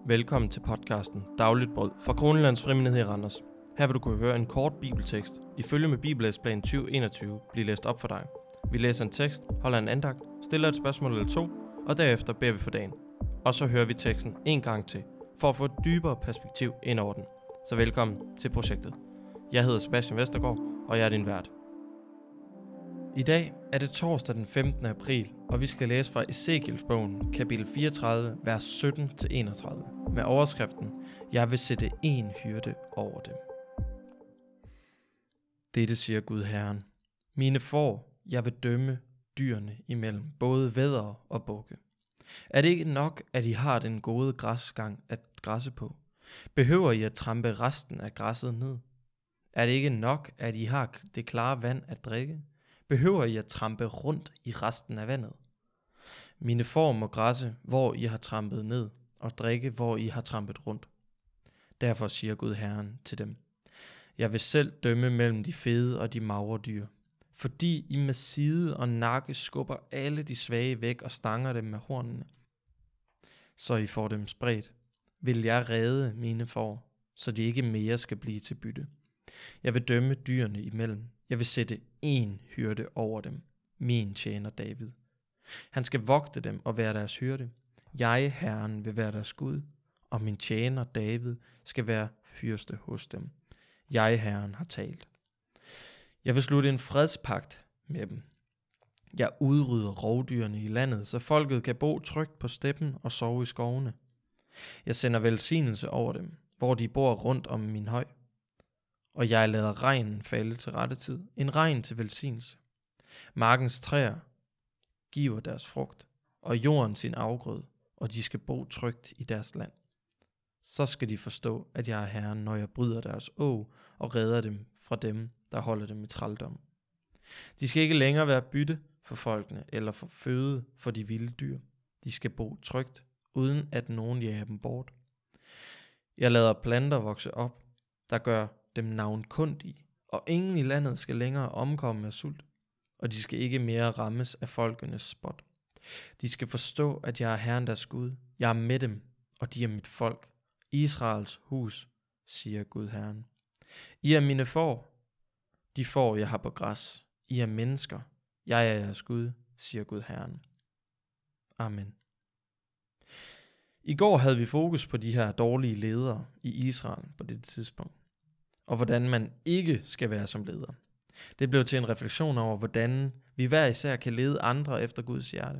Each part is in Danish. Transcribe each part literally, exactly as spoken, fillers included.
Velkommen til podcasten Dagligt Brød fra Kronelands Frimenighed i Randers. Her vil du kunne høre en kort bibeltekst i følge med Bibellæseplan tyve enogtyve blive læst op for dig. Vi læser en tekst, holder en andagt, stiller et spørgsmål eller to, og derefter beder vi for dagen. Og så hører vi teksten en gang til, for at få et dybere perspektiv ind over den. Så velkommen til projektet. Jeg hedder Sebastian Vestergaard, og jeg er din vært. I dag er det torsdag den femtende april, og vi skal læse fra Ezekielsbogen, kapitel fireogtredive, vers sytten til enogtredive, med overskriften: Jeg vil sætte en hyrde over dem. Dette siger Gud Herren: Mine får, jeg vil dømme dyrene imellem, både væddere og bukke. Er det ikke nok, at I har den gode græsgang at græsse på? Behøver I at trampe resten af græsset ned? Er det ikke nok, at I har det klare vand at drikke? Behøver I at trampe rundt i resten af vandet? Mine får må græsse, hvor I har trampet ned, og drikke, hvor I har trampet rundt. Derfor siger Gud Herren til dem: Jeg vil selv dømme mellem de fede og de magre dyr, fordi I med side og nakke skubber alle de svage væk og stanger dem med hornene, så I får dem spredt. Vil jeg redde mine får, så de ikke mere skal blive til bytte. Jeg vil dømme dyrene imellem. Jeg vil sætte en hyrde over dem, min tjener David. Han skal vogte dem og være deres hyrde. Jeg, Herren, vil være deres Gud, og min tjener David skal være fyrste hos dem. Jeg, Herren, har talt. Jeg vil slutte en fredspagt med dem. Jeg udrydder rovdyrene i landet, så folket kan bo trygt på steppen og sove i skovene. Jeg sender velsignelse over dem, hvor de bor rundt om min høj. Og jeg lader regnen falde til rette tid, en regn til velsignelse. Markens træer giver deres frugt, og jorden sin afgrøde, og de skal bo trygt i deres land. Så skal de forstå, at jeg er Herren, når jeg bryder deres åg og redder dem fra dem, der holder dem i trældom. De skal ikke længere være bytte for folkene eller for føde for de vilde dyr. De skal bo trygt, uden at nogen jager dem bort. Jeg lader planter vokse op, der gør dem navnkundige, og ingen i landet skal længere omkomme af sult, og de skal ikke mere rammes af folkenes spot. De skal forstå, at jeg er Herren deres Gud. Jeg er med dem, og de er mit folk, Israels hus, siger Gud Herren. I er mine får, de får jeg har på græs. I er mennesker, jeg er jeres Gud, siger Gud Herren. Amen. I går havde vi fokus på de her dårlige ledere i Israel på det tidspunkt, og hvordan man ikke skal være som leder. Det blev til en refleksion over, hvordan vi hver især kan lede andre efter Guds hjerte.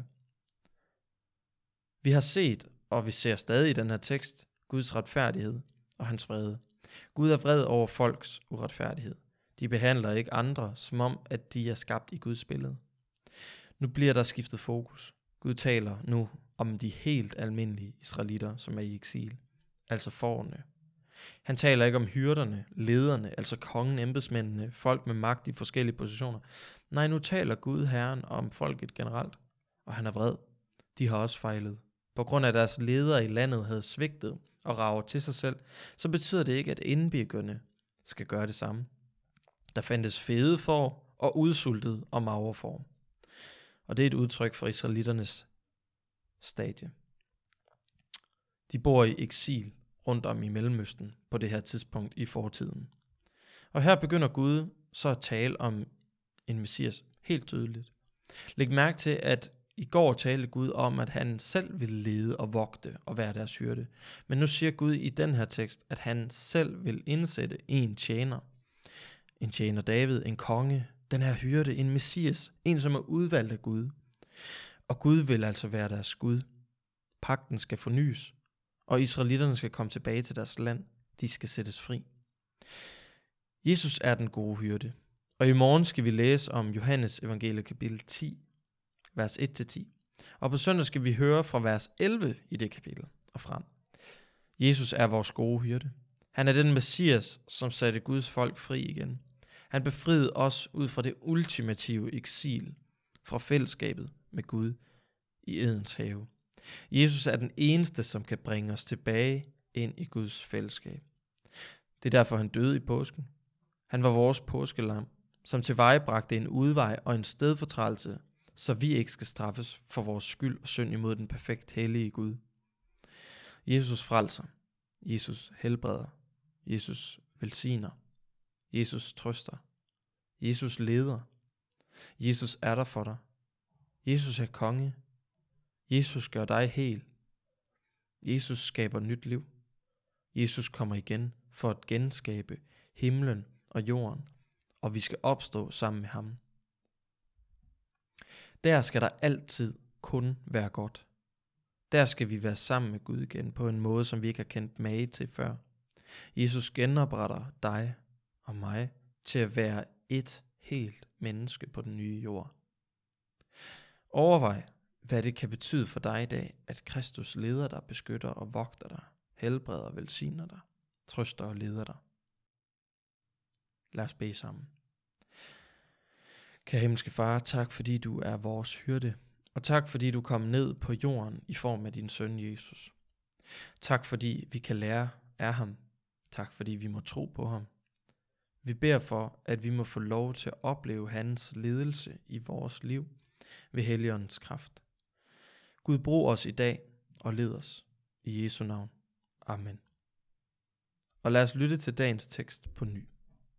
Vi har set, og vi ser stadig i den her tekst, Guds retfærdighed og hans vrede. Gud er vred over folks uretfærdighed. De behandler ikke andre, som om, at de er skabt i Guds billede. Nu bliver der skiftet fokus. Gud taler nu om de helt almindelige israelitter, som er i eksil, altså fårene. Han taler ikke om hyrderne, lederne, altså kongen, embedsmændene, folk med magt i forskellige positioner. Nej, nu taler Gud Herren om folket generelt, og han er vred. De har også fejlet. På grund af deres ledere i landet havde svigtet og rager til sig selv, så betyder det ikke, at indbyggerne skal gøre det samme. Der fandtes fede får og udsultet og magre får. Og det er et udtryk for israelitternes stadie. De bor i eksil rundt om i Mellemøsten på det her tidspunkt i fortiden. Og her begynder Gud så at tale om en messias helt tydeligt. Læg mærke til, at i går talte Gud om, at han selv vil lede og vogte og være deres hyrde. Men nu siger Gud i den her tekst, at han selv vil indsætte en tjener. En tjener David, en konge, den her hyrde, en messias, en som er udvalgt af Gud. Og Gud vil altså være deres Gud. Pagten skal fornyes, og israelitterne skal komme tilbage til deres land. De skal sættes fri. Jesus er den gode hyrde. Og i morgen skal vi læse om Johannes evangeliet kapitel ti, vers et til ti. Og på søndag skal vi høre fra vers elleve i det kapitel og frem. Jesus er vores gode hyrde. Han er den messias, som satte Guds folk fri igen. Han befriede os ud fra det ultimative eksil, fra fællesskabet med Gud i Edens have. Jesus er den eneste, som kan bringe os tilbage ind i Guds fællesskab. Det er derfor, han døde i påsken. Han var vores påskelam, som tilvejebragte en udvej og en stedfortrædelse, så vi ikke skal straffes for vores skyld og synd imod den perfekt hellige Gud. Jesus frelser. Jesus helbreder. Jesus velsigner. Jesus trøster. Jesus leder. Jesus er der for dig. Jesus er konge. Jesus gør dig hel. Jesus skaber nyt liv. Jesus kommer igen for at genskabe himlen og jorden, og vi skal opstå sammen med ham. Der skal der altid kun være godt. Der skal vi være sammen med Gud igen på en måde, som vi ikke har kendt mage til før. Jesus genopretter dig og mig til at være et helt menneske på den nye jord. Overvej, hvad det kan betyde for dig i dag, at Kristus leder dig, beskytter og vogter dig, helbreder og velsigner dig, trøster og leder dig. Lad os bede sammen. Kære himmelske Far, tak fordi du er vores hyrde, og tak fordi du kom ned på jorden i form af din søn Jesus. Tak fordi vi kan lære af ham. Tak fordi vi må tro på ham. Vi beder for, at vi må få lov til at opleve hans ledelse i vores liv ved Helligåndens kraft. Gud, brug os i dag og led os. I Jesu navn. Amen. Og lad os lytte til dagens tekst på ny.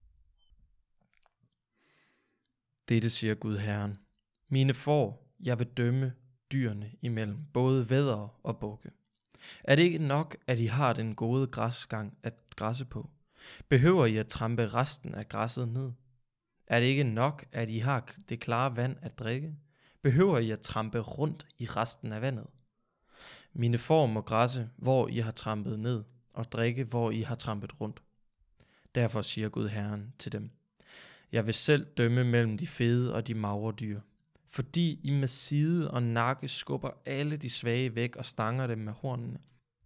Dette siger Gud Herren. Mine får, jeg vil dømme dyrene imellem, både væddere og bukke. Er det ikke nok, at I har den gode græsgang at græsse på? Behøver I at trampe resten af græsset ned? Er det ikke nok, at I har det klare vand at drikke? Behøver I at trampe rundt i resten af vandet? Mine får må græsse, hvor I har trampet ned, og drikke, hvor I har trampet rundt. Derfor siger Gud Herren til dem: Jeg vil selv dømme mellem de fede og de magre dyr, fordi I med side og nakke skubber alle de svage væk og stanger dem med hornene,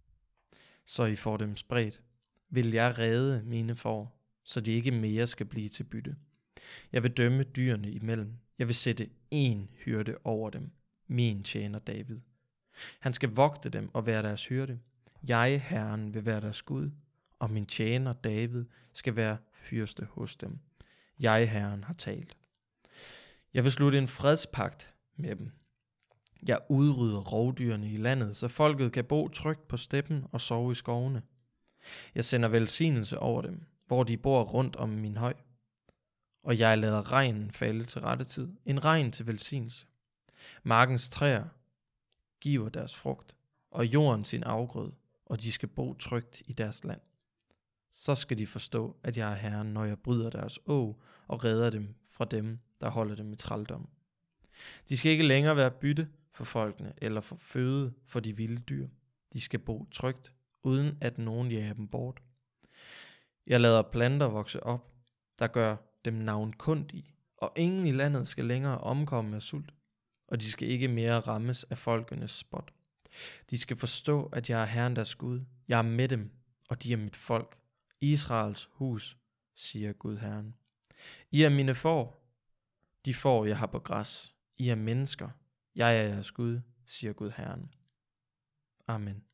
så I får dem spredt. Vil jeg redde mine får, så de ikke mere skal blive til bytte. Jeg vil dømme dyrene imellem. Jeg vil sætte én hyrde over dem, min tjener David. Han skal vogte dem og være deres hyrde. Jeg, Herren, vil være deres Gud, og min tjener David skal være fyrste hos dem. Jeg, Herren, har talt. Jeg vil slutte en fredspagt med dem. Jeg udrydder rovdyrene i landet, så folket kan bo trygt på steppen og sove i skovene. Jeg sender velsignelse over dem, hvor de bor rundt om min høj. Og jeg lader regnen falde til rette tid, en regn til velsignelse. Markens træer giver deres frugt, og jorden sin afgrøde, og de skal bo trygt i deres land. Så skal de forstå, at jeg er Herren, når jeg bryder deres åg og redder dem fra dem, der holder dem i trældom. De skal ikke længere være bytte for folkene eller for føde for de vilde dyr. De skal bo trygt, uden at nogen jager dem bort. Jeg lader planter vokse op, der gør dem navnkundige, og ingen i landet skal længere omkomme af sult, og de skal ikke mere rammes af folkenes spot. De skal forstå, at jeg er Herren deres Gud. Jeg er med dem, og de er mit folk. Israels hus, siger Gud Herren. I er mine får, de får jeg har på græs. I er mennesker, jeg er jeres Gud, siger Gud Herren. Amen.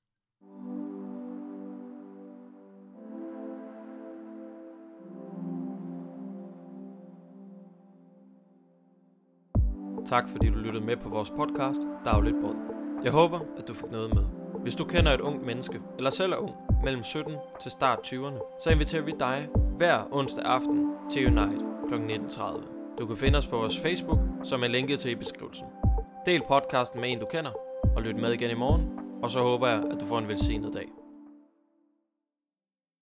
Tak fordi du lyttede med på vores podcast, Dagligt Brød. Jeg håber, at du fik noget med. Hvis du kender et ungt menneske, eller selv er ung, mellem sytten til start tyverne, så inviterer vi dig hver onsdag aften til Unite klokken nitten tredive. Du kan finde os på vores Facebook, som er linket til i beskrivelsen. Del podcasten med en du kender, og lyt med igen i morgen, og så håber jeg, at du får en velsignet dag.